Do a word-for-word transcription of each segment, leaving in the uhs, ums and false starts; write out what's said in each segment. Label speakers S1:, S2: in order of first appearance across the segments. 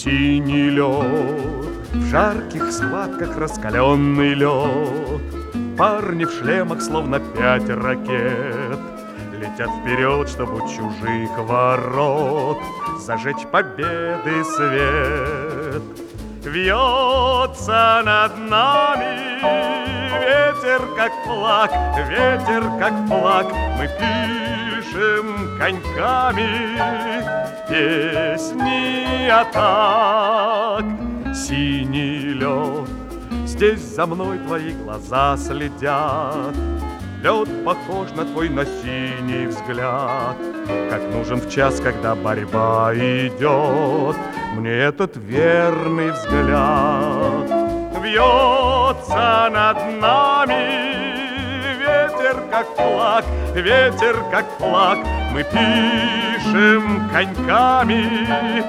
S1: синий лед, в жарких схватках раскаленный лед. Парни в шлемах, словно пять ракет, летят вперед, чтобы у чужих ворот зажечь победы свет. Вьется над нами ветер, как флаг, ветер, как флаг. Мы пишем коньками песни атак. Синий лед, здесь за мной твои глаза следят. Лед похож на твой, на синий взгляд, как нужен в час, когда борьба идет. Мне этот верный взгляд. Вьется над нами ветер, как флаг, ветер, как флаг. Мы пишем коньками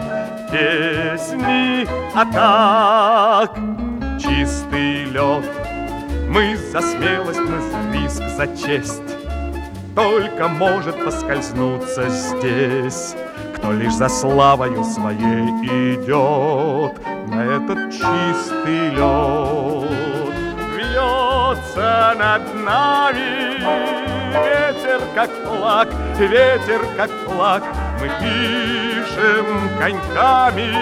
S1: песни атак. Чистый лед, мы за смелость, мы за риск, за честь. Только может поскользнуться здесь, кто лишь за славою своей идет на этот чистый лед. Вьется над нами ветер, как флаг, ветер, как флаг. Мы пишем коньками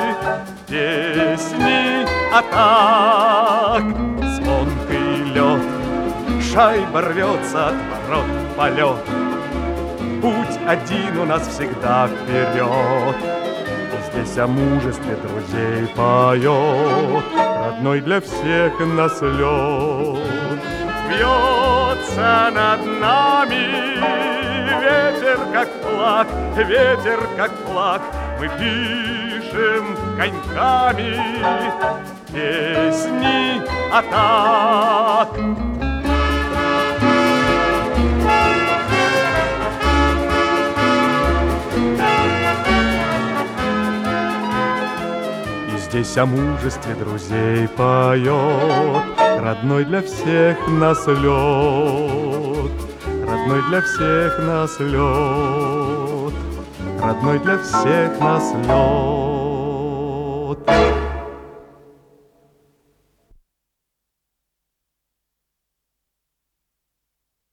S1: песни атак. Звонкий лед, шайба рвется от ворот в полет. Путь один у нас всегда вперед. И здесь о мужестве друзей поет родной для всех нас лед. Вьется над нами ветер, как флаг, ветер, как флаг. Мы пишем коньками песни атак. И здесь о мужестве друзей поет родной для всех нас лед. Родной для всех нас лед, родной для всех нас лед.